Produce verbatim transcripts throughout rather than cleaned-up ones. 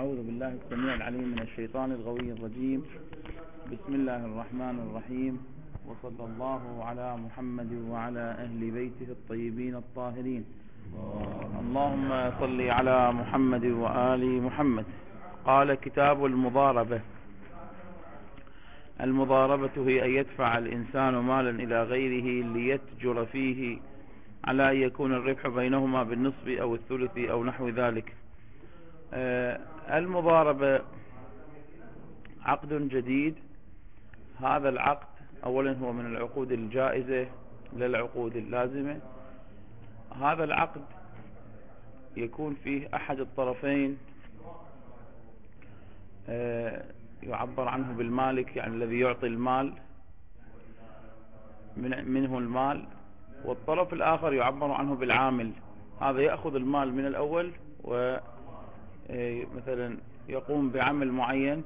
أعوذ بالله السميع العليم من الشيطان الغوي الرجيم. بسم الله الرحمن الرحيم، وصلى الله على محمد وعلى أهل بيته الطيبين الطاهرين. اللهم صل على محمد وآل محمد. قال: كتاب المضاربة. المضاربة هي أن يدفع الإنسان مالا إلى غيره ليتجر فيه على أن يكون الربح بينهما بالنصف أو الثلث أو نحو ذلك. المضاربة عقد جديد. هذا العقد أولا هو من العقود الجائزة للعقود اللازمة. هذا العقد يكون فيه أحد الطرفين يعبر عنه بالمالك، يعني الذي يعطي المال منه المال، والطرف الآخر يعبر عنه بالعامل. هذا يأخذ المال من الأول ومثلا يقوم بعمل معين،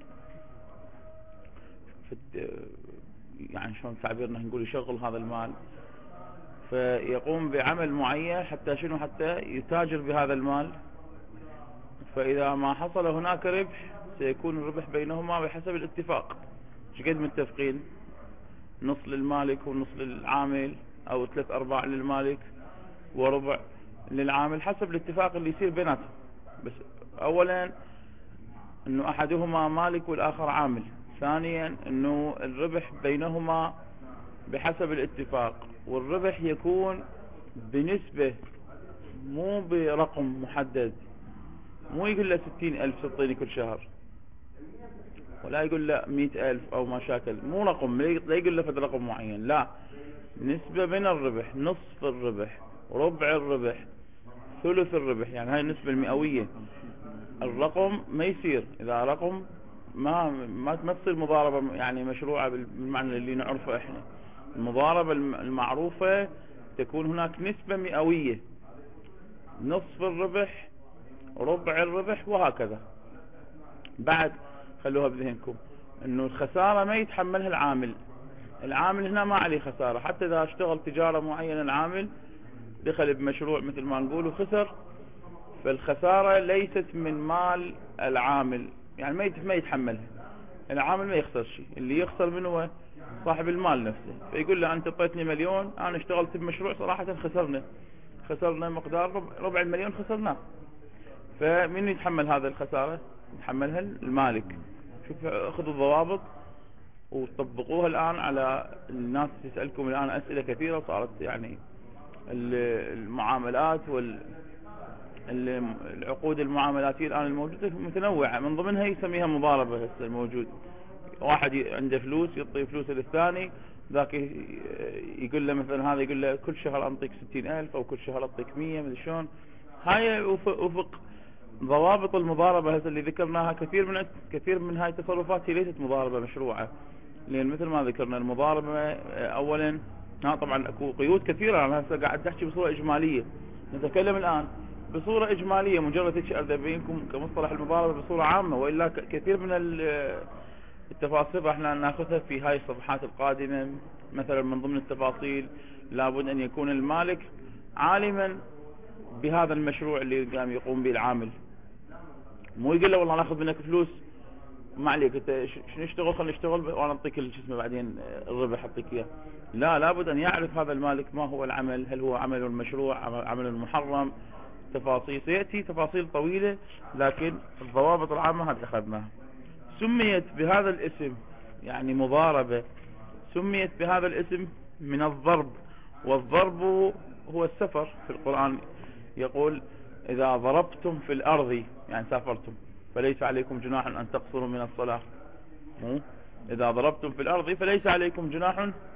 يعني شلون تعبيرنا نقول يشغل هذا المال، فيقوم بعمل معين حتى شنو حتى يتاجر بهذا المال. فإذا ما حصل هناك ربح سيكون الربح بينهما بحسب الاتفاق. شقد متفقين؟ نص للمالك ونص للعامل، او ثلاث ارباع للمالك وربع للعامل، حسب الاتفاق اللي يصير بيناتهم. بس اولا انه احدهما مالك والاخر عامل. ثانيا انه الربح بينهما بحسب الاتفاق، والربح يكون بنسبة مو برقم محدد. مو يقول له ستين الف تعطيني كل شهر، ولا يقول له مئة الف او ما شاكل. مو رقم، لا يقول له فد رقم معين، لا، نسبة من الربح، نصف الربح، ربع الربح، ثلث الربح، يعني هاي النسبة المئوية. الرقم ما يصير، اذا رقم ما ما ما تصير مضاربة يعني مشروعة بالمعنى اللي نعرفه احنا. المضاربة المعروفة تكون هناك نسبة مئوية، نصف الربح، ربع الربح، وهكذا. بعد خلوها بذهنكم انه الخسارة ما يتحملها العامل. العامل هنا ما عليه خسارة، حتى اذا اشتغل تجارة معينة العامل دخل بمشروع مثل ما نقول وخسر، فالخسارة ليست من مال العامل، يعني ما يتحملها. العامل ما يخسر شيء، اللي يخسر منه هو صاحب المال نفسه. فيقول له انت اعطيتني مليون، انا اشتغلت بمشروع صراحة خسرنا خسرنا مقدار ربع المليون خسرناه. فمن يتحمل هذا الخسارة؟ يتحملها المالك. شوف، اخذوا الضوابط وطبقوها الآن على الناس. تسألكم الآن أسئلة كثيرة صارت، يعني المعاملات والعقود المعاملاتية الآن الموجودة متنوعة، من ضمنها يسميها مضاربة. هسه الموجود واحد عنده فلوس يعطي فلوس للثاني، ذاك يقول له مثلا، هذا يقول له كل شهر أنطيك ستين ألف أو كل شهر أنطيك مية، مدري شلون. هاي وفق ضوابط المضاربة هذه اللي ذكرناها. كثير من كثير من هاي التصرفات هي ليست مضاربة مشروعة، لأن مثل ما ذكرنا المضاربة أولا ها طبعا اكو قيود كثيرة. أنا هسه قاعد أحكي بصورة إجمالية، نتكلم الآن بصورة إجمالية، مجرد هيك أبينكم كمصطلح المضاربة بصورة عامة، وإلا كثير من التفاصيل راح ناخذها في هاي الصفحات القادمة. مثلا من ضمن التفاصيل لابد أن يكون المالك عالما بهذا المشروع اللي قام يقوم به العامل. مو يقول له والله ناخذ منك فلوس، ما عليك انت شنو نشتغل، خلينا نشتغل وانا اعطيك الجسم بعدين الربح اعطيك اياه. لا، لابد ان يعرف هذا المالك ما هو العمل، هل هو عمل المشروع، عمل المحرم، تفاصيل سيأتي تفاصيل طويلة، لكن الضوابط العامة هذه اخذناها. سميت بهذا الاسم يعني مضاربة، سميت بهذا الاسم من الضرب. والضرب هو السفر. في القرآن يقول: إذا ضربتم في الأرض، يعني سافرتم، فليس عليكم جناح أن تقصروا من الصلاة. إذا ضربتم في الأرض فليس عليكم جناح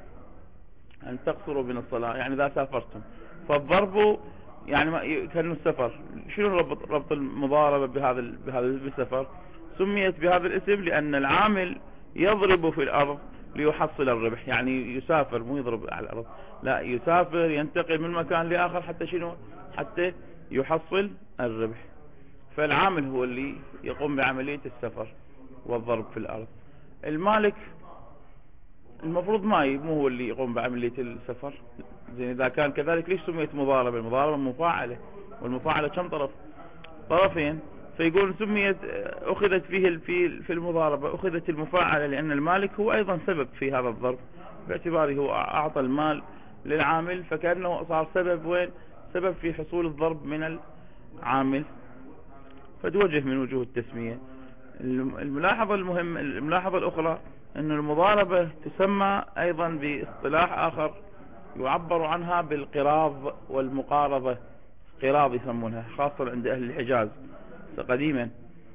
أن تقصروا من الصلاة، يعني إذا سافرتم. فالضرب يعني كأنه السفر. شنو ربط ربط المضاربة بهذا بهذا السفر؟ سميت بهذا الاسم لأن العامل يضرب في الأرض ليحصل الربح، يعني يسافر، مو يضرب على الأرض، لا، يسافر ينتقل من مكان لآخر حتى شنو؟ حتى يحصل الربح. فالعامل هو اللي يقوم بعملية السفر والضرب في الأرض. المالك المفروض ما مو هو اللي يقوم بعملية السفر. زين، إذا كان كذلك ليش سميت مضاربة؟ المضاربة مفاعلة، والمفاعلة كم طرف؟ طرفين. فيقول سميت أخذت فيه في في المضاربة أخذت المفاعلة لأن المالك هو أيضا سبب في هذا الضرب، باعتباره هو أعطى المال للعامل، فكأنه صار سبب وين سبب في حصول الضرب من العامل، فتوجه من وجوه التسمية. الملاحظة المهم الملاحظة الأخرى أن المضاربة تسمى أيضا باصطلاح آخر يعبر عنها بالقراض والمقارضة، قراض يسمونها خاصة عند أهل الحجاز قديما،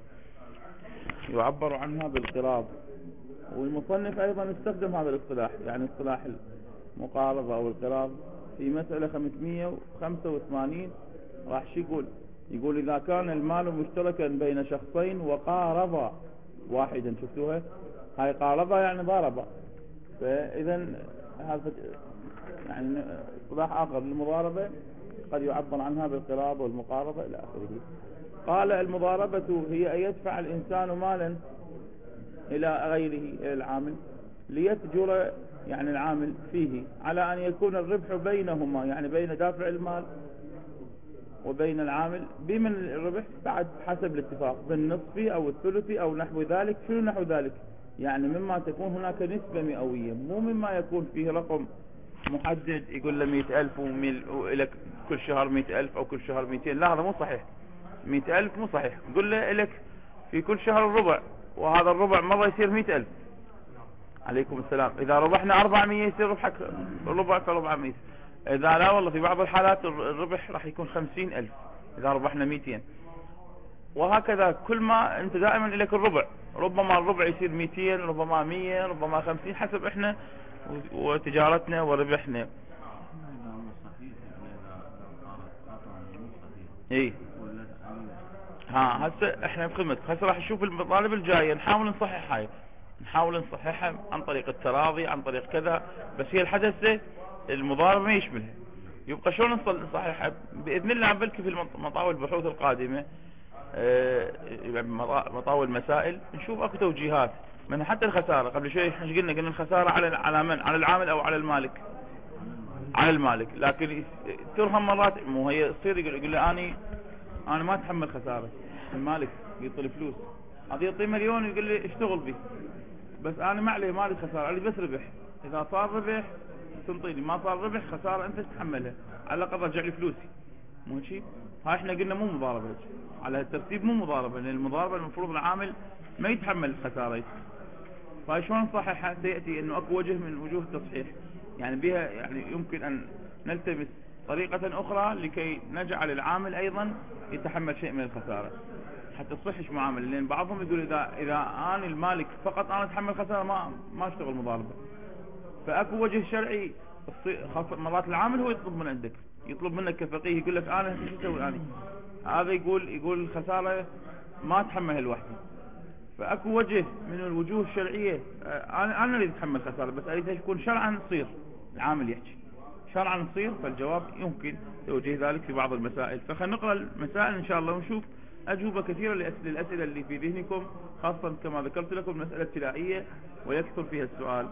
يعبر عنها بالقراض. والمصنف أيضا استخدم هذا الاصطلاح، يعني اصطلاح المقارضة أو القراض في مسألة خمسمائة وخمسة وثمانين. راح شو يقول؟ يقول إذا كان المال مشتركا بين شخصين وقارضا واحدا، شفتوها هاي قارضا يعني ضاربا، فإذا هذا يعني اصطلاح آخر للمضاربة قد يعبر عنها بالقراض والمقارضة إلى آخره. قال المضاربة هي أن يدفع الإنسان مالا إلى غيره إلى العامل ليتجر يعني العامل فيه، على أن يكون الربح بينهما، يعني بين دافع المال وبين العامل بمن الربح بعد حسب الاتفاق بالنصف أو الثلث أو نحو ذلك. شنو نحو ذلك؟ يعني مما تكون هناك نسبة مئوية، مو مما يكون فيه رقم محدد يقول له مئة ألف ولك كل شهر مئة ألف أو كل شهر مئتين. لا هذا مو صحيح، مئة ألف مو صحيح. يقول له لك في كل شهر الربع، وهذا الربع مرة يصير مئة ألف. عليكم السلام. إذا ربحنا أربعمية يصير ربحك ربع فأربعمية. إذا لا والله في بعض الحالات الربح راح يكون خمسين ألف إذا ربحنا مئتين. وهكذا كل ما أنت دائما لك الربع، ربما الربع يصير مئتين، ربما مية، ربما خمسين، حسب إحنا وتجارتنا وربحنا. اي ها هسه احنا بخدمتك. هسه راح نشوف المطالب الجايه، نحاول نصحح هاي، نحاول نصححها عن طريق التراضي، عن طريق كذا، بس هي الحدث المضاربه ما يشملها. يبقى شلون نصححها؟ باذن الله بلكي في مطاول البحوث القادمه، اه مطاول المسائل، نشوف اكو توجيهات من حتى الخساره. قبل شوي ايش قلنا؟ قلنا الخساره على على من؟ على العامل او على المالك؟ على المالك. لكن ترهم مرات مو هي تصير يقول, يقول لي اني انا ما اتحمل خساره. المالك يعطي فلوس، هذا يعطي مليون يقول لي اشتغل به، بس انا ما علي مالي خساره، علي بس ربح. اذا صار ربح تنطيني، ما صار ربح خساره انت تتحملها، على الاقل رجع لي فلوسي. مو شيء؟ هاي احنا قلنا مو مضاربه على الترتيب، مو مضاربه، لان المضاربه المفروض العامل ما يتحمل الخساره. فاي شلون نصححها؟ سياتي انه اكو وجه من وجوه التصحيح، يعني بها يعني يمكن ان نلتمس طريقة اخرى لكي نجعل العامل ايضا يتحمل شيء من الخسارة حتى تصحش معاملة. لان بعضهم يقول اذا اذا انا المالك فقط انا اتحمل خسارة ما ما اشتغل مضاربة. فاكو وجه شرعي، خاصة مرات العامل هو يطلب من عندك، يطلب منك كفقيه، يقول لك انا شو اسوي اني؟ هذا يقول يقول الخسارة ما اتحملها لوحدي. فاكو وجه من الوجوه الشرعية، انا انا اللي اتحمل خسارة، بس اريد يكون شرعا تصير العامل يحكي شرعا نصير. فالجواب يمكن توجيه ذلك في بعض المسائل. فخلنا نقرأ المسائل إن شاء الله ونشوف أجوبة كثيرة للأسئلة اللي في ذهنكم، خاصة كما ذكرت لكم المسألة ابتدائية ويكثر فيها السؤال.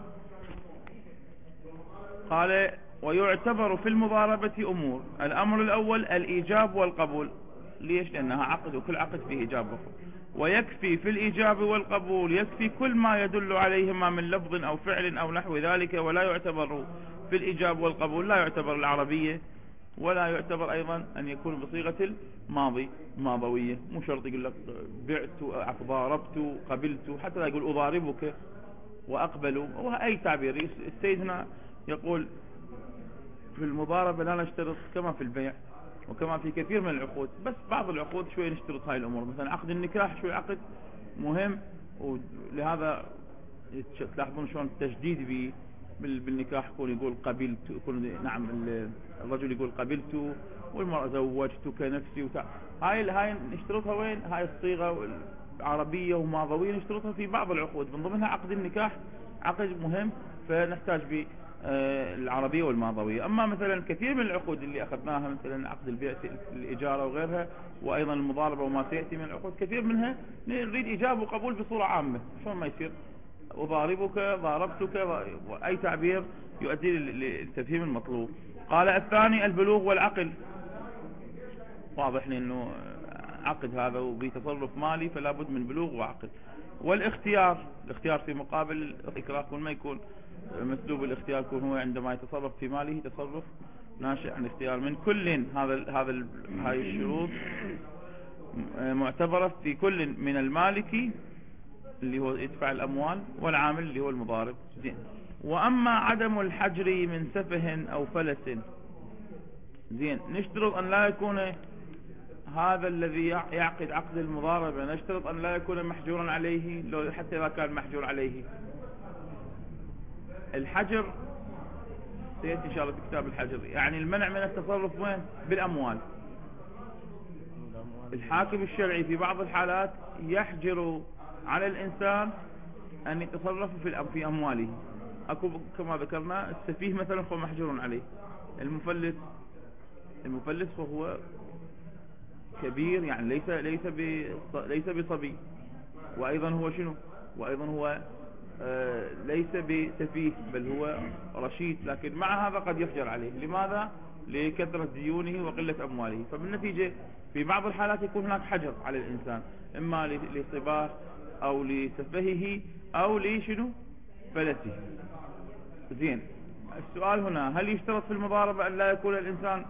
قال ويعتبر في المضاربة أمور. الأمر الأول الإيجاب والقبول. ليش؟ لأنها عقد، وكل عقد فيه إيجاب وقبول. ويكفي في الإيجاب والقبول يكفي كل ما يدل عليهما من لفظ أو فعل أو نحو ذلك. ولا يعتبر في الإيجاب والقبول، لا يعتبر العربية، ولا يعتبر أيضا أن يكون بصيغة الماضي ماضوية. مو شرط يقول لك بعت، ضاربت، قبلت، حتى لا يقول أضاربك وأقبل، وأي تعبير. السيد هنا يقول في المضاربة لا نشترط كما في البيع وكما في كثير من العقود، بس بعض العقود شوي نشترط هاي الأمور. مثلا عقد النكاح شوي عقد مهم، ولهذا تلاحظون شلون التجديد به بالنكاح يكون يقول قبلت، يكون نعم الرجل يقول قبلت، والمرأة زوجتك نفسي وتع... هاي هاي نشترطها وين؟ هاي الصيغة العربية وماضوية نشترطها في بعض العقود، من ضمنها عقد النكاح، عقد مهم فنحتاج به العربية والماضوية. أما مثلا كثير من العقود اللي أخذناها، مثلا عقد البيع، الإجارة وغيرها، وأيضا المضاربة وما سيأتي من العقود، كثير منها نريد إيجاب وقبول بصورة عامة. شلون ما يصير أضاربك، ضاربتك، أي تعبير يؤدي للتفهيم المطلوب. قال الثاني البلوغ والعقل. واضح لي أنه عقد هذا وبتصرف مالي فلا بد من بلوغ وعقد. والاختيار، الاختيار في مقابل الإكراه يكون ما يكون مسلوب الاختيار، يكون هو عندما يتصرف في ماله تصرف ناشئ عن اختيار. من كل هذا هذا هاي الشروط معتبرة في كل من المالك اللي هو يدفع الأموال والعامل اللي هو المضارب. زين. وأما عدم الحجر من سفه أو فلس، زين، نشترط أن لا يكون هذا الذي يعقد عقد المضاربة، نشترط أن لا يكون محجورا عليه، لو حتى إذا كان محجور عليه. الحجر سيأتي إن شاء الله في كتاب الحجر، يعني المنع من التصرف وين؟ بالأموال. الحاكم الشرعي في بعض الحالات يحجر على الإنسان أن يتصرف في في أمواله. أكو كما ذكرنا السفيه مثلا هو محجور عليه. المفلس المفلس وهو كبير، يعني ليس ليس ليس بصبي، وأيضا هو شنو؟ وأيضا هو آه ليس بسفيه بل هو رشيد، لكن مع هذا قد يحجر عليه. لماذا؟ لكثرة ديونه وقلة أمواله. فبالنتيجة في بعض الحالات يكون هناك حجر على الإنسان، إما لصباه أو لسفهه أو لشنو فلسه. زين. السؤال هنا، هل يشترط في المضاربة أن لا يكون الإنسان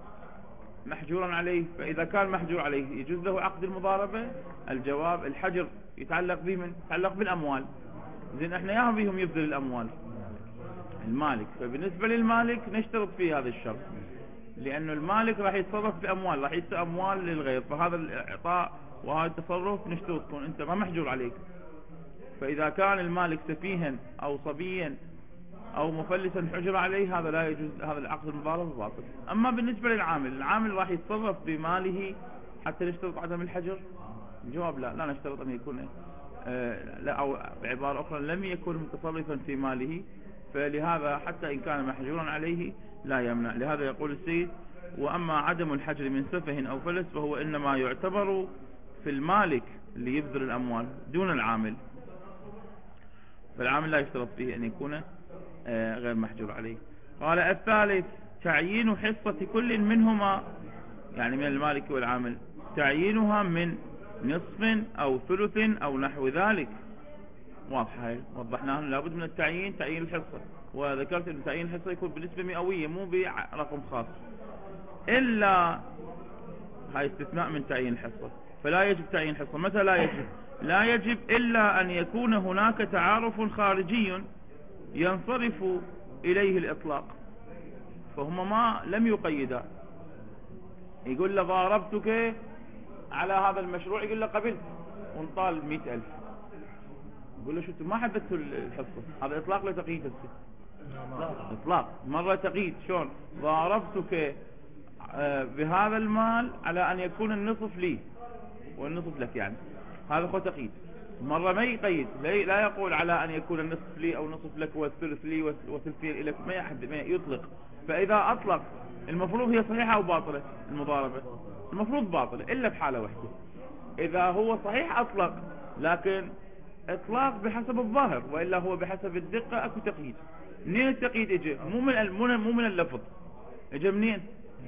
محجورا عليه؟ فإذا كان محجور عليه يجوز له عقد المضاربة؟ الجواب الحجر يتعلق به من يتعلق بالأموال. زين، احنا ياهم بهم يبذل الأموال المالك، فبالنسبة للمالك نشترط فيه هذا الشرط، لأنه المالك راح يتصرف بأموال، راح يعطي أموال للغير، فهذا الإعطاء وهذا التصرف نشترط تكون أنت ما محجور عليك. فإذا كان المالك سفيها أو صبيا أو مفلسا حجر عليه هذا لا يجوز، هذا العقد المضاربة باطل. أما بالنسبة للعامل، العامل راح يتصرف بماله حتى نشترط عدم الحجر؟ الجواب لا، لا نشترط أن يكون آه لا، أو بعبارة أخرى لم يكن متصرفا في ماله، فلهذا حتى إن كان محجورا عليه لا يمنع. لهذا يقول السيد: وأما عدم الحجر من سفه أو فلس فهو إنما يعتبر في المالك اللي يبذل الأموال دون العامل، فالعامل لا يشترط فيه أن يكون غير محجور عليه. قال: الثالث تعيين حصة كل منهما، يعني من المالك والعامل، تعيينها من نصف أو ثلث أو نحو ذلك. واضحة هاي، وضحناها. لابد من التعيين، تعيين الحصة، وذكرت أن تعيين الحصة يكون بنسبة مئوية مو برقم خاص، إلا هاي استثناء من تعيين الحصة، فلا يجب تعيين الحصة. متى لا يجب؟ لا يجب إلا أن يكون هناك تعارف خارجي ينصرف إليه الإطلاق، فهم ما لم يقيدا. يقول له ضاربتك على هذا المشروع، يقول له قبلت ونطال مئة ألف، يقول له شو ما حددت الحصة، هذا إطلاق لا تقييد. الست إطلاق مرة تقييد. شلون؟ ضاربتك بهذا المال على أن يكون النصف لي والنصف لك، يعني هذا هو تقييد. مرة ما يقيد، لا يقول على أن يكون النصف لي أو نصف لك والثلث لي وثلثين لك، ما يحد ما يطلق. فإذا أطلق المفروض هي صحيحة أو باطلة المضاربة؟ المفروض باطلة، إلا بحالة واحدة، إذا هو صحيح أطلق، لكن إطلاق بحسب الظاهر، وإلا هو بحسب الدقة أكو تقييد. منين التقييد اجى؟ مو من مو من اللفظ، اجى منين؟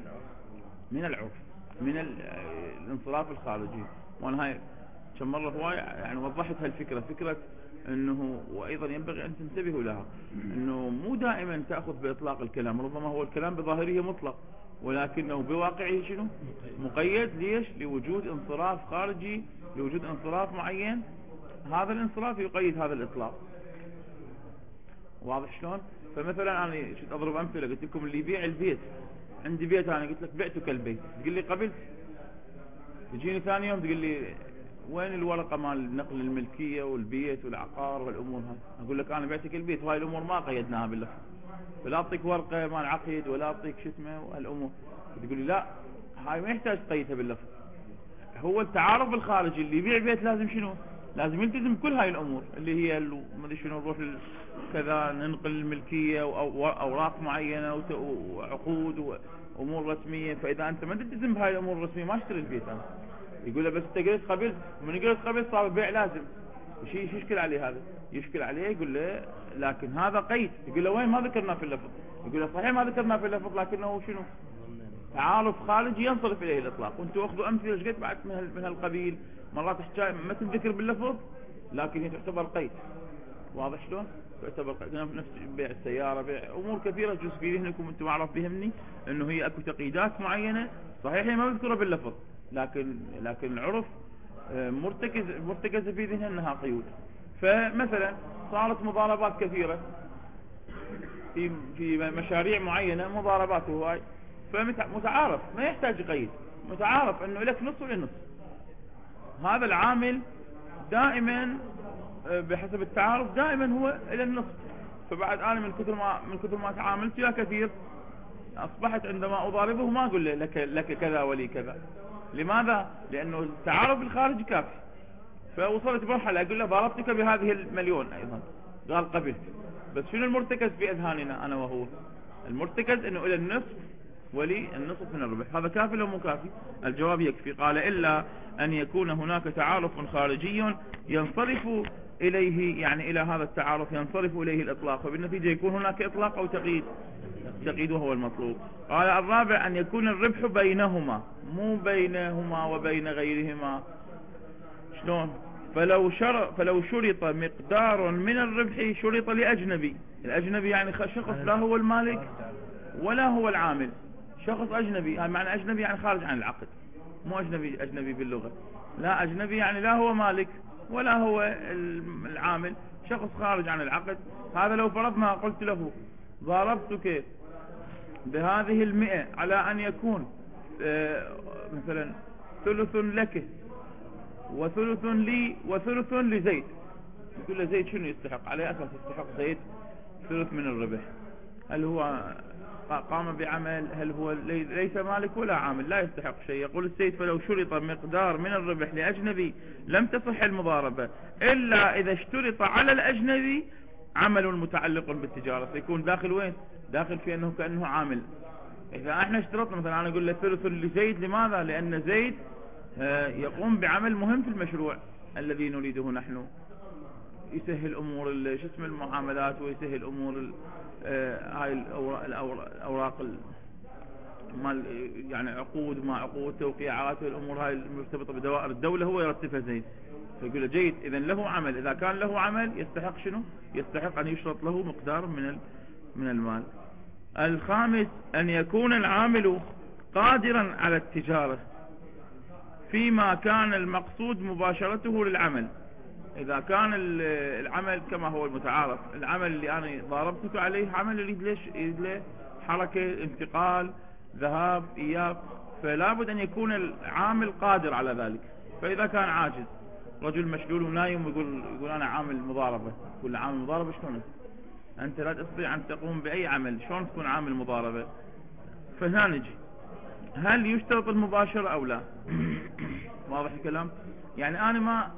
من العرف، من الانصراف الخارجي. وانا هاي كم مرة هواي يعني وضحت هالفكرة، فكرة انه وايضا ينبغي ان تنتبهوا لها، انه مو دائما تأخذ باطلاق الكلام، ربما هو الكلام بظاهره مطلق ولكنه بواقعه شنو؟ مقيد. ليش؟ لوجود انصراف خارجي، لوجود انصراف معين، هذا الانصراف يقيد هذا الاطلاق. واضح شلون؟ فمثلا انا شفت اضرب امثله، قلت لكم اللي يبيع البيت، عندي بيت انا قلت لك بعتك البيت، تقول لي قبلت، تجيني ثاني يوم تقول لي وين الورقه مال نقل الملكيه والبيت والعقار والامور هاي، اقول لك انا بعتك البيت وهاي الامور ما قيدناها باللفظ، ولا اعطيك ورقه مال عقد ولا اعطيك شتمه والامور، تقول لي لا هاي ما يحتاج تقيدها باللفظ. هو التعارف الخارجي اللي يبيع بيت لازم شنو؟ لازم يلتزم كل هاي الامور اللي هي ما ادري شنو، نروح كذا ننقل الملكيه واوراق معينه وعقود وامور رسميه. فاذا انت ما تلتزم بهاي الامور الرسميه ما اشتري البيت انا. يقول له بس انت قلت قبلت، ومن قلت قبلت صار البيع لازم. شيء يشكل عليه هذا، يشكل عليه. يقول له لكن هذا قيد. يقول له وين؟ ما ذكرنا في اللفظ. يقول له صحيح ما ذكرنا في اللفظ، لكنه شنو؟ تعارف خارجي ينصرف اليه الاطلاق. وانتم اخذوا امثله ايش قد بعد من هالقبيل، مرات حكايه ما تنذكر باللفظ لكن هي تعتبر قيد. واضح شلون؟ تعتبر قيد. نفس بيع السياره، بيع امور كثيره تجوز في ذهنكم انتم اعرف بهمني انه هي اكو تقييدات معينه صحيح هي ما مذكوره باللفظ، لكن لكن العرف مرتكز مرتكز في ذهنها انها قيود. فمثلا صارت مضاربات كثيره في في مشاريع معينه، مضاربات هواي، فمتعارف ما يحتاج قيد، متعارف انه لك نص ولنص. هذا العامل دائما بحسب التعارف دائما هو الى النصف. فبعد انا من كثر ما من كثر ما تعاملت يا كثير اصبحت عندما اضاربه ما اقول له لك لك كذا ولي كذا. لماذا؟ لانه التعارف الخارجي كافي. فوصلت مرحله اقول له ضاربتك بهذه المليون ايضا، قال قبلت. بس شنو المرتكز في اذهاننا انا وهو؟ المرتكز انه الى النصف ولي النصف من الربح. هذا كافي لو مو كافي؟ الجواب يكفي. قال الا ان يكون هناك تعارف خارجي ينصرف اليه، يعني الى هذا التعارف ينصرف اليه الاطلاق، وبالنتيجه يكون هناك اطلاق او تقييد. تقييد وهو المطلوب. قال الرابع ان يكون الربح بينهما، مو بينهما وبين غيرهما. شلون؟ فلو شر فلو شرط مقدار من الربح شرط لأجنبي. الأجنبي يعني شخص لا هو المالك ولا هو العامل، شخص أجنبي. يعني معنى أجنبي يعني خارج عن العقد، مو أجنبي أجنبي باللغة، لا أجنبي يعني لا هو مالك ولا هو العامل، شخص خارج عن العقد. هذا لو فرضنا قلت له ضاربتك بهذه المئة على أن يكون مثلا ثلث لك وثلث لي وثلث لزيد، يقول له زيد شنو يستحق؟ على أساس يستحق زيد ثلث من الربح. هل هو قام بعمل؟ هل هو ليس مالك ولا عامل؟ لا يستحق شيء. يقول السيد فلو شرط مقدار من الربح لأجنبي لم تصح المضاربة إلا إذا اشترط على الأجنبي عمل متعلق بالتجارة، فيكون داخل وين؟ داخل في أنه كأنه عامل. إذا احنا اشترطنا مثلا أنا أقول له ثلث لزيد، لماذا؟ لأن زيد يقوم بعمل مهم في المشروع الذي نريده نحن، يسهل امور شو اسمه المعاملات، ويسهل امور هاي الاوراق الاوراق مال يعني عقود ما عقود توقيعات والامور هاي المرتبطه بدوائر الدوله، هو يرتبها زيد. فيقول له جيد اذا له عمل، اذا كان له عمل يستحق شنو؟ يستحق ان يشرط له مقدار من من المال. الخامس ان يكون العامل قادرا على التجاره فيما كان المقصود مباشرته للعمل. إذا كان العمل كما هو المتعارف، العمل اللي أنا ضاربتك عليه عمل يريد ليش يريد له حركة، انتقال، ذهاب، إياب، فلا بد أن يكون العامل قادر على ذلك. فإذا كان عاجز، رجل مشلول ونايم ويقول يقول أنا عامل مضاربة، يقول عامل مضاربة شلون؟ أنت لا تستطيع أن تقوم بأي عمل، شلون تكون عامل مضاربة؟ فهنا نجي، هل يشترط المباشرة أو لا؟ واضح الكلام؟ يعني أنا ما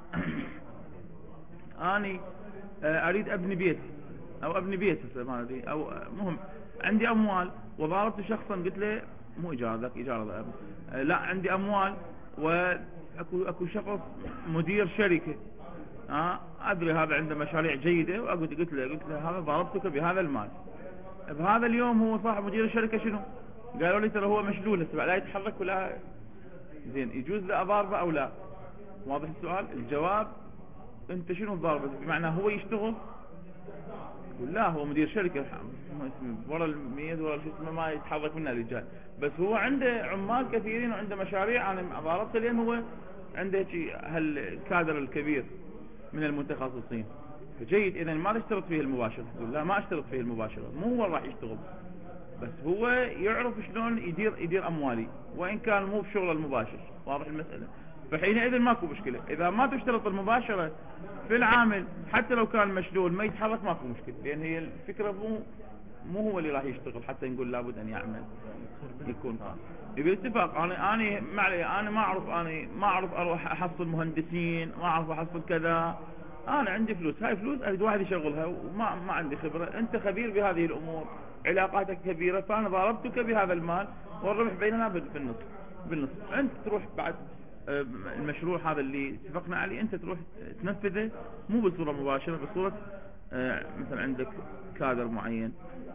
أنا أريد أبني بيت أو أبني بيت ما أدري، أو مهم عندي أموال وضاربت شخصا قلت له مو إيجار ذاك إيجار ذا، لا عندي أموال وأكو أكو شخص مدير شركة، أه أدري هذا عنده مشاريع جيدة، وقلت قلت له قلت له هذا ضاربتك بهذا المال. بهذا اليوم هو صاحب مدير الشركة شنو؟ قالوا لي ترى هو مشلول هسه لا يتحرك ولا زين، يجوز له أضاربه أو لا؟ واضح السؤال؟ الجواب انت شنو ضاربه؟ بمعنى هو يشتغل؟ يقول لا هو مدير شركة ورا الميز ورا شو اسمه ما يتحرك منها الرجال، بس هو عنده عمال كثيرين وعنده مشاريع. انا ضاربته لان هو عنده هالكادر الكبير من المتخصصين. فجيد اذا ما تشترط فيه المباشرة. يقول لا ما اشترط فيه المباشرة، مو هو راح يشتغل، بس هو يعرف شلون يدير يدير اموالي وان كان مو بشغل المباشر. واضح المسألة؟ فحينئذ ماكو مشكلة. اذا ما تشترط المباشرة في العامل حتى لو كان مشلول ما يتحرك ماكو مشكلة، لان هي الفكرة مو مو هو اللي راح يشتغل حتى نقول لابد ان يعمل يكون قام. بالاتفاق انا انا معلي انا ما اعرف انا ما اعرف اروح احصل مهندسين، ما اعرف احصل كذا. انا عندي فلوس، هاي فلوس اريد واحد يشغلها وما ما عندي خبرة. انت خبير بهذه الامور، علاقاتك كبيرة، فانا ضاربتك بهذا المال والربح بيننا بالنصف بالنصف. انت تروح بعد المشروع هذا اللي اتفقنا عليه انت تروح تنفذه مو بصورة مباشرة، بصورة مثلا عندك كادر معين.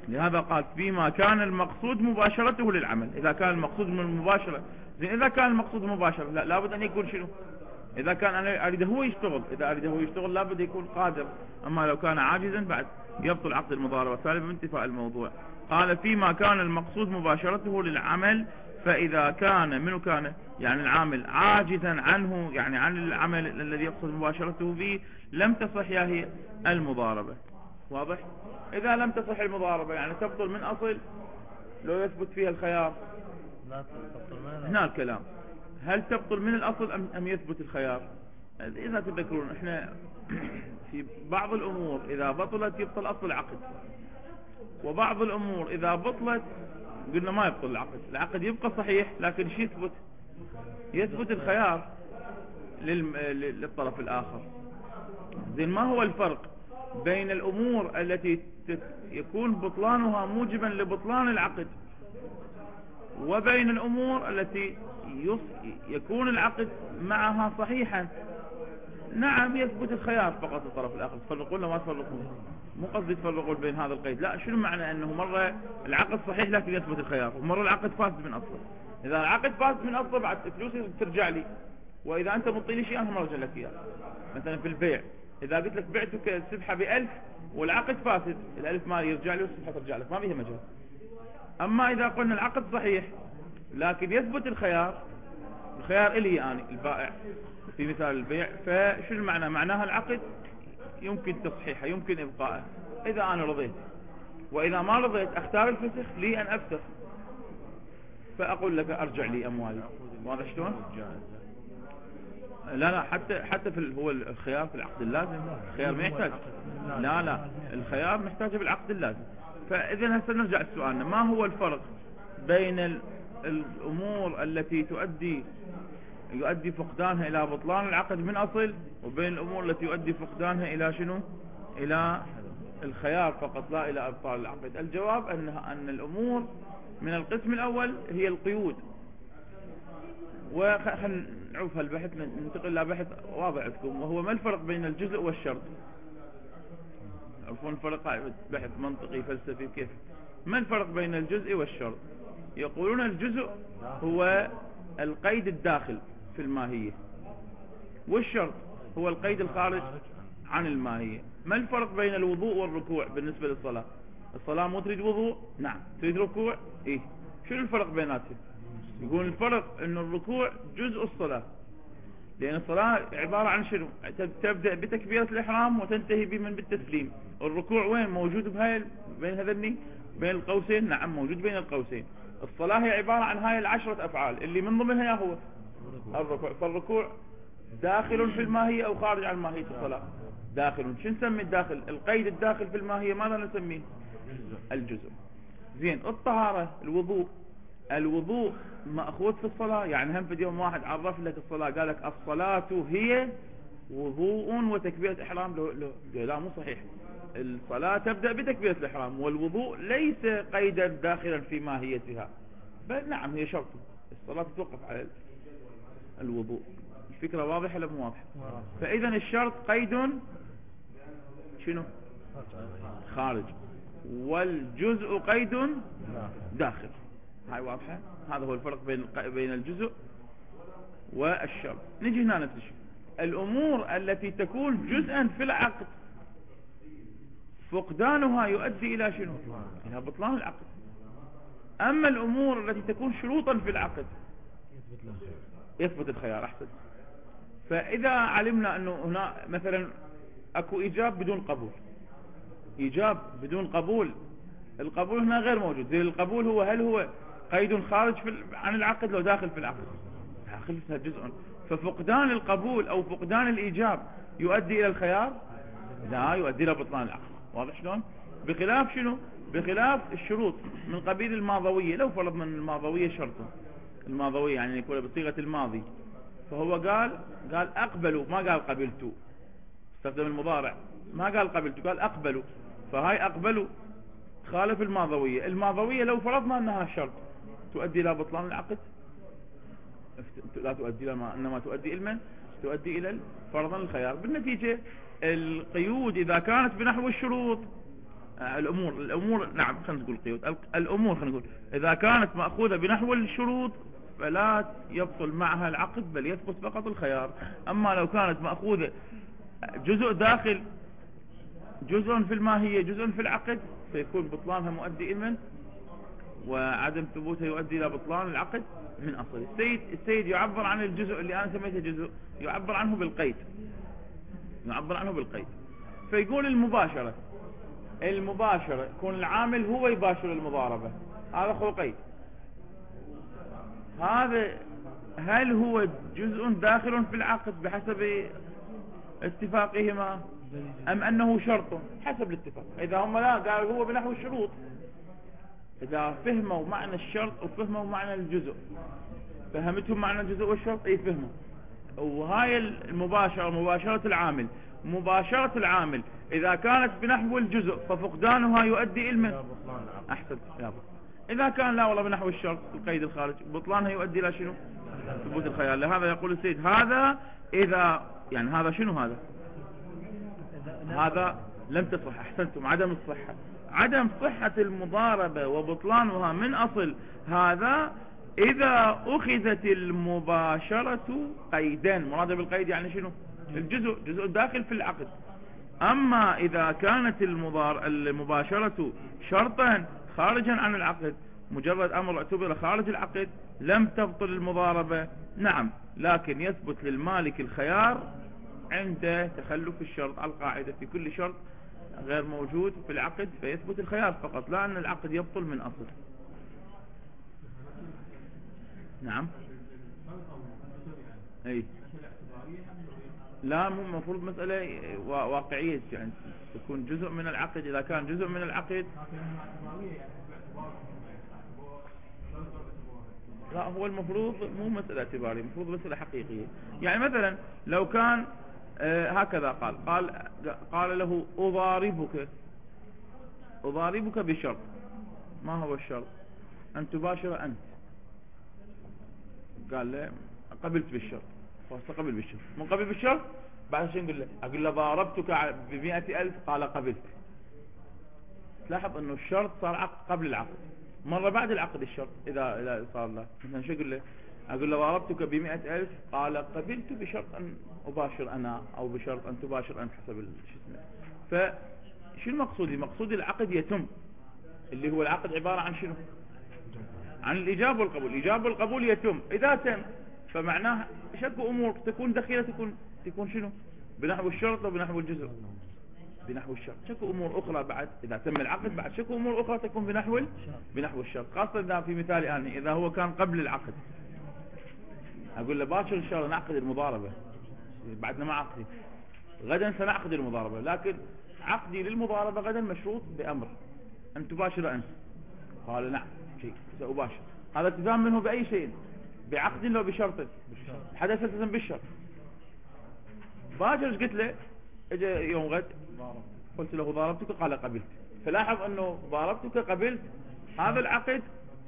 لهذا قال فيما كان المقصود مباشرته للعمل. إذا كان المقصود من المباشرة، زين إذا كان المقصود مباشرة لا لابد أن يكون شنو؟ إذا كان أنا أريد هو يشتغل، إذا أريد هو يشتغل لابد يكون قادر. أما لو كان عاجزا بعد يبطل عقد المضاربة سالبا بانتفاء الموضوع. قال فيما كان المقصود مباشرته للعمل، فإذا كان منه كان يعني العامل عاجزا عنه، يعني عن العمل الذي يقصد مباشرته به، لم تصح يا هي المضاربة. واضح؟ إذا لم تصح المضاربة يعني تبطل من أصل لو يثبت فيها الخيار. لا تبطل منها. هنا الكلام، هل تبطل من الأصل أم, أم يثبت الخيار؟ إذا تذكرون إحنا في بعض الأمور إذا بطلت يبطل أصل العقد، وبعض الأمور إذا بطلت قلنا ما يبطل العقد، العقد يبقى صحيح لكن شو يثبت؟ يثبت الخيار للطرف الآخر. زين ما هو الفرق بين الأمور التي يكون بطلانها موجبا لبطلان العقد وبين الأمور التي يكون العقد معها صحيحا؟ نعم يثبت الخيار فقط الطرف الآخر. تفرقون ولا ما تفرقون؟ مو قصدي تفرقون بين هذا القيد، لا، شنو معنى أنه مرة العقد صحيح لكن يثبت الخيار، ومرة العقد فاسد من أصله؟ إذا العقد فاسد من أصله بعد فلوسي ترجع لي، وإذا أنت مطيني شيء أنا مرجع لك إياه. مثلا في البيع إذا قلت لك بعتك السبحة بألف والعقد فاسد، الألف مالي يرجع لي والسبحة ترجع لك، ما فيها مجال. أما إذا قلنا العقد صحيح لكن يثبت الخيار، الخيار إلي أنا البائع في مثال البيع، فشو المعنى؟ معناها العقد يمكن تصحيحه يمكن إبقائه إذا أنا رضيت، وإذا ما رضيت أختار الفسخ لي أن أفسخ، فأقول لك أرجع لي أموالي. واضح شلون؟ لا لا حتى حتى في هو الخيار في العقد اللازم، الخيار ما يحتاج، لا لا الخيار محتاج بالعقد اللازم. فإذا هسه نرجع لسؤالنا، ما هو الفرق بين الأمور التي تؤدي يؤدي فقدانها إلى بطلان العقد من أصل، وبين الأمور التي يؤدي فقدانها إلى شنو؟ إلى الخيار فقط لا إلى إبطال العقد. الجواب أنها أن الأمور من القسم الأول هي القيود. وخلنا نعوف هالبحث ننتقل إلى بحث واضح عندكم، وهو ما الفرق بين الجزء والشرط. عرفون الفرق؟ بحث منطقي فلسفي كيف. ما الفرق بين الجزء والشرط؟ يقولون الجزء هو القيد الداخل في الماهية، والشرط هو القيد الخارج عن الماهية. ما الفرق بين الوضوء والركوع بالنسبة للصلاة؟ الصلاة مو تريد وضوء؟ نعم. تريد ركوع؟ إيه. شنو الفرق بيناتهم؟ يقول الفرق أن الركوع جزء الصلاة، لأن الصلاة عبارة عن شنو؟ تبدأ بتكبيرة الإحرام وتنتهي بمن بالتسليم. الركوع وين موجود؟ بهاي بين هذني بين القوسين. نعم موجود بين القوسين. الصلاة هي عبارة عن هاي العشرة أفعال اللي من ضمنها هو الركوع. فالركوع داخل في الماهية أو خارج عن ماهية الصلاة؟ داخل. شو نسمي الداخل؟ القيد الداخل في الماهية ماذا نسميه؟ الجزء. زين الطهارة الوضوء، الوضوء مأخوذ في الصلاة؟ يعني هم في يوم واحد عرف لك الصلاة قال لك الصلاة هي وضوء وتكبيرة إحرام؟ لو لو لا مو صحيح. الصلاة تبدأ بتكبيرة الإحرام، والوضوء ليس قيدا داخلا في ماهيتها، بل نعم هي شرط. الصلاة تتوقف على الوضوء. الفكرة واضحة ولا مو واضحة؟ فإذا الشرط قيد شنو؟ خارج، والجزء قيد داخل. هاي واضحة؟ هذا هو الفرق بين بين الجزء والشرط. نجي هنا نفس الشيء. الأمور التي تكون جزءا في العقد فقدانها يؤدي إلى شنو؟ إلى بطلان العقد. أما الأمور التي تكون شروطا في العقد يثبت الخيار. أحسن. فإذا علمنا أنه هنا مثلا أكو إيجاب بدون قبول، إيجاب بدون قبول، القبول هنا غير موجود. زي القبول هو هل هو قيد خارج في عن العقد لو داخل في العقد؟ داخل فيها جزء. ففقدان القبول أو فقدان الإيجاب يؤدي إلى الخيار؟ لا، يؤدي إلى بطلان العقد. واضح شلون؟ بخلاف شنو؟ بخلاف الشروط من قبيل الماضوية. لو فرضنا من الماضوية شرطا، الماضوية يعني يكون بصيغة الماضي، فهو قال قال أقبلوا، ما قال قبلتوا. استخدم المضارع، ما قال قبلتوا، قال أقبلوا. فهاي أقبلوا خالف الماضوية. الماضوية لو فرضنا أنها شرط تؤدي إلى بطلان العقد؟ لا تؤدي إلى ما، إنما تؤدي إلى من؟ تؤدي إلى فرضا الخيار. بالنتيجة القيود إذا كانت بنحو الشروط آه الأمور الأمور نعم خلينا نقول قيود الأمور خلينا نقول إذا كانت مأخوذة بنحو الشروط فلا يبطل معها العقد بل يثبت فقط الخيار. أما لو كانت مأخوذة جزء داخل جزء في الماهية جزء في العقد فيكون بطلانها مؤدي إلى من وعدم ثبوتها يؤدي إلى بطلان العقد من أصل. السيد السيد يعبر عن الجزء اللي أنا سميته جزء يعبر عنه بالقيد يعبر عنه بالقيد فيقول المباشرة المباشرة يكون العامل هو يباشر المضاربة هذا هو قيد. هذا هل هو جزء داخل في العقد بحسب اتفاقهما أم أنه شرط حسب الاتفاق؟ إذا هم لا قالوا هو بنحو الشروط إذا فهموا معنى الشرط وفهموا معنى الجزء فهمتهم معنى الجزء والشرط أي فهموا. وهاي المباشرة مباشرة العامل مباشرة العامل إذا كانت بنحو الجزء ففقدانها يؤدي إلى من أحسن يا بطل. إذا كان لا والله بنحو الشرط القيد الخارج بطلانها يؤدي إلى شنو ثبوت الخيال. لهذا يقول السيد هذا إذا يعني هذا شنو هذا هذا لم تصح. أحسنتم عدم الصحة عدم صحة المضاربة وبطلانها من أصل هذا إذا أخذت المباشرة قيدين. مراد بالقيد يعني شنو الجزء جزء داخل في العقد. أما إذا كانت المضار المباشرة شرطا خارجا عن العقد مجرد أمر اعتبر خارج العقد لم تبطل المضاربة نعم لكن يثبت للمالك الخيار عند تخلف الشرط على القاعدة في كل شرط غير موجود في العقد فيثبت الخيار فقط لا أن العقد يبطل من أصل. نعم أي لا مو مفروض مسألة واقعية يعني تكون جزء من العقد. إذا كان جزء من العقد لا هو المفروض مو مسألة اعتبارية المفروض مسألة حقيقية. يعني مثلا لو كان آه هكذا قال قال قال له أضاربك أضاربك بشرط. ما هو الشرط؟ أن تباشر أنت. قال له قبلت بالشرط فاستقبل بالشرط من قبل بالشرط بعد شيء نقول له أقول له ضاربتك بمئة ألف قال قبلت. لاحظ أنه الشرط صار عقد قبل العقد مرة بعد العقد الشرط إذا إذا صار له مثلا شو أقول له أقول له ضاربتك بمئة ألف قال قبلت بشرط أن أباشر أنا أو بشرط أن تباشر أنت حسب شو اسمه. فشو المقصود؟ مقصود العقد يتم اللي هو العقد عبارة عن شنو عن الإجابة والقبول. الإجابة والقبول يتم إذا تم فمعناه شكو أمور تكون دخيلة تكون تكون شنو بنحو الشرط وبنحو الجزء بنحو الشرط. شكو أمور أخرى بعد إذا تم العقد بعد شكو أمور أخرى تكون بنحو بنحو الشرط. خاصة إذا في مثالي أنا إذا هو كان قبل العقد أقول له باشر إن شاء الله نعقد المضاربة بعدنا ما عقدي غدا سنعقد المضاربة لكن عقدي للمضاربة غدا مشروط بأمر أن تباشر أنت. قال نعم شيء سأباشر. هذا التزام منه بأي شيء بعقد لو بشرط حدث التزم بالشرط. باكر قلت له اجى يوم غد قلت له ضاربتك قال قبلت. فلاحظ انه ضاربتك قبلت هذا العقد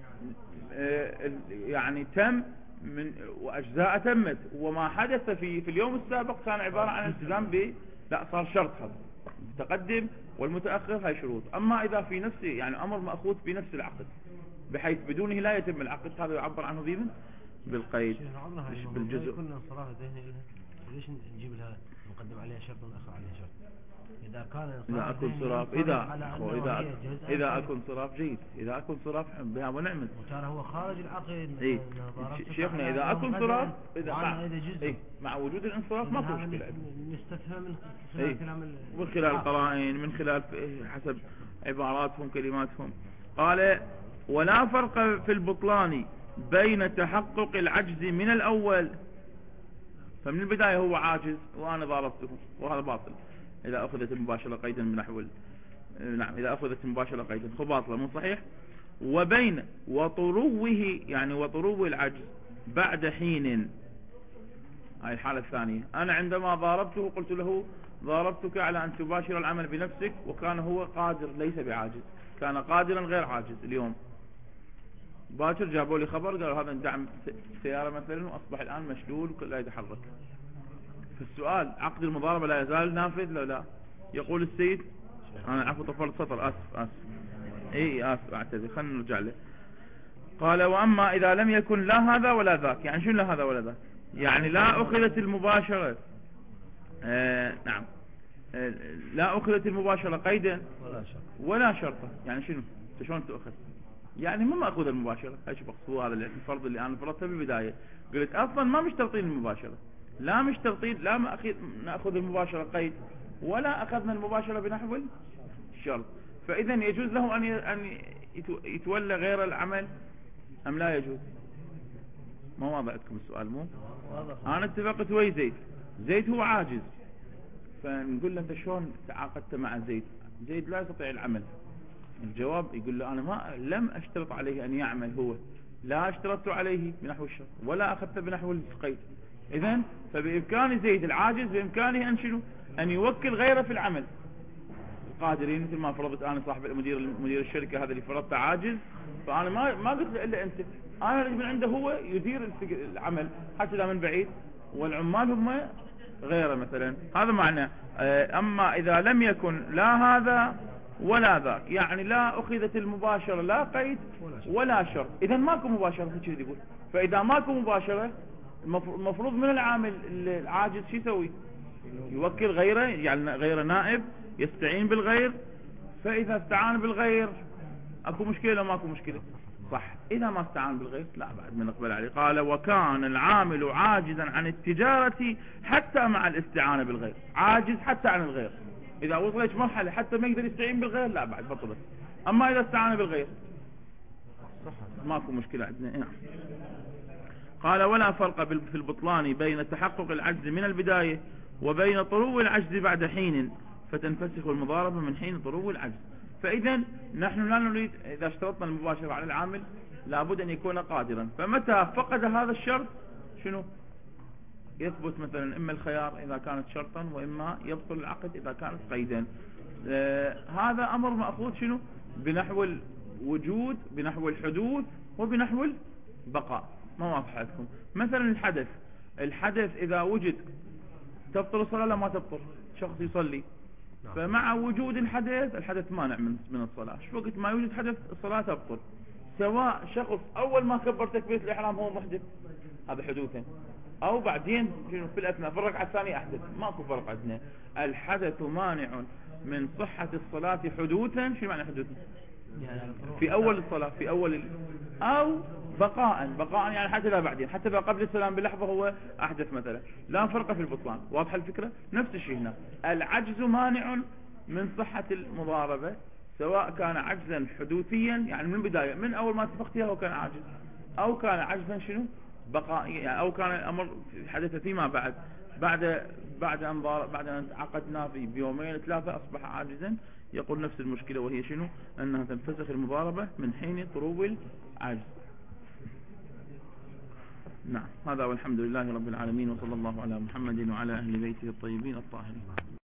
يعني تم من واجزاء تمت وما حدث في في اليوم السابق كان عبارة عن التزام ب لا صار شرط هذا المتقدم والمتأخر هاي شروط. اما اذا في نفسه يعني امر مأخوذ في نفس العقد بحيث بدونه لا يتم العقد هذا يعبر عنه بمن بالقيد مش بالجزء. كنا صراحة ذهني ليش نجيب لها نقدم عليها شرط ونأخر عليها شرط إذا كان إذا أكون صراف إذا إذا إذا أكون صراف جيد إذا أكون صراف بها ونعمل وكان هو خارج العقد. إيه شيخنا إذا أكون صراف إذا مع إيه مع وجود الانصراف ما في مشكلة نستفهم من خلال إيه كلام من خلال القرائن من خلال حسب عباراتهم كلماتهم. قال ولا فرق في البطلان بين تحقق العجز من الأول. فمن البداية هو عاجز وأنا ضاربته وهذا باطل إذا أخذت المباشرة قيدا من نحو نعم إذا أخذت المباشرة قيدا هو باطل مو صحيح. وبين وطروه يعني وطروه العجز بعد حين هاي الحالة الثانية. أنا عندما ضاربته قلت له ضاربتك على أن تباشر العمل بنفسك وكان هو قادر ليس بعاجز كان قادرا غير عاجز. اليوم باكر جابوا لي خبر قالوا هذا دعم سيارة مثلا وأصبح الآن مشلول ولا يتحرك. فالسؤال عقد المضاربة لا يزال نافذ لو لا؟ يقول السيد أنا عفوا طفلت سطر، آسف آسف إيه آسف أعتذر، خلينا نرجع له. قال وأما إذا لم يكن لا هذا ولا ذاك، يعني شو لا هذا ولا ذاك؟ يعني لا أخذت المباشرة آه نعم آه لا أخذت المباشرة قيدا ولا شرط ولا شرطا. يعني شنو شلون تأخذ؟ يعني مو مأخوذ المباشرة. ايش بقصد هذا الفرض اللي انا فرضته بالبداية، قلت اصلا ما مشترطين المباشرة، لا مشترطين، لا نأخذ المباشرة قيد ولا اخذنا المباشرة بنحو الشرط، فاذا يجوز له ان ان يتولى غير العمل ام لا يجوز؟ ما واضح عندكم السؤال؟ مو انا اتفقت ويا زيد، زيد هو عاجز، فنقول له انت شلون تعاقدت مع زيد؟ زيد لا يستطيع العمل. الجواب يقول له انا ما لم اشترط عليه ان يعمل، هو لا اشترطت عليه بنحو الشرط ولا اخذته بنحو القيد. اذن فبامكان زيد العاجز بامكانه ان شنو؟ ان يوكل غيره في العمل. القادرين مثل ما فرضت انا صاحب المدير مدير الشركه هذا اللي فرضته عاجز، فانا ما ما قلت له الا انت، انا اللي من عنده هو يدير العمل حتى لا من بعيد، والعمال هم غيره مثلا. هذا معنى. اما اذا لم يكن لا هذا ولا ذاك، يعني لا اخذت المباشرة لا قيد ولا شرط، اذا ماكو مباشرة كذا يقول. فاذا ماكو مباشرة المفروض من العامل العاجز شو يسوي؟ يوكل غيره، يعني غيره نائب يستعين بالغير. فاذا استعان بالغير اكو مشكلة لو ماكو مشكلة؟ صح. اذا ما استعان بالغير لا بعد من نقبل عليه. قال وكان العامل عاجزا عن التجارة حتى مع الاستعانة بالغير، عاجز حتى عن الغير. اذا وصلت مرحلة حتى ما يقدر يستعين بالغير لا بعد بطلت. اما اذا استعان بالغير ماكو مشكلة عندنا. نعم. قال ولا فرق في البطلان بين تحقق العجز من البداية وبين طلوع العجز بعد حين، فتنفسخ المضاربة من حين طلوع العجز. فاذا نحن لا نريد اذا اشترطنا المباشرة على العامل لابد ان يكون قادرا، فمتى فقد هذا الشرط شنو يثبت؟ مثلا اما الخيار اذا كانت شرطا، واما يبطل العقد اذا كانت قيدا. آه هذا امر مأخوذ شنو؟ بنحو الوجود، بنحو الحدوث، وبنحو البقاء. ما واضح لكم؟ مثلا الحدث، الحدث اذا وجد تبطل الصلاة لا ما تبطل؟ شخص يصلي فمع وجود الحدث، الحدث مانع من من الصلاة، شو وقت ما يوجد حدث الصلاة تبطل، سواء شخص اول ما كبر تكبيرة الاحرام هو محدث هذا حدوثا، او بعدين في الاثناء في الركعة الثانية احدث، ماكو فرق عندنا. الحدث مانع من صحة الصلاة حدوثا. شو معنى حدوثا؟ في اول الصلاة، في اول ال... او بقاء، بقاء يعني حتى لا بعدين، حتى لو قبل السلام بلحظة هو احدث مثلا، لا فرق في البطلان. واضح الفكرة؟ نفس الشيء هنا، العجز مانع من صحة المضاربة سواء كان عجزا حدوثيا يعني من البداية من اول ما اتفقتها هو كان عاجز، او كان عجزا شنو بقاء، يعني او كان الامر حدث فيما بعد بعد بعد ان بعد ان عقدنا في بيومين ثلاثة اصبح عاجزا. يقول نفس المشكلة وهي شنو؟ انها تنفسخ المضاربة من حين طلوع العجز. نعم. هذا والحمد لله رب العالمين، وصلى الله على محمد وعلى اهل بيته الطيبين الطاهرين.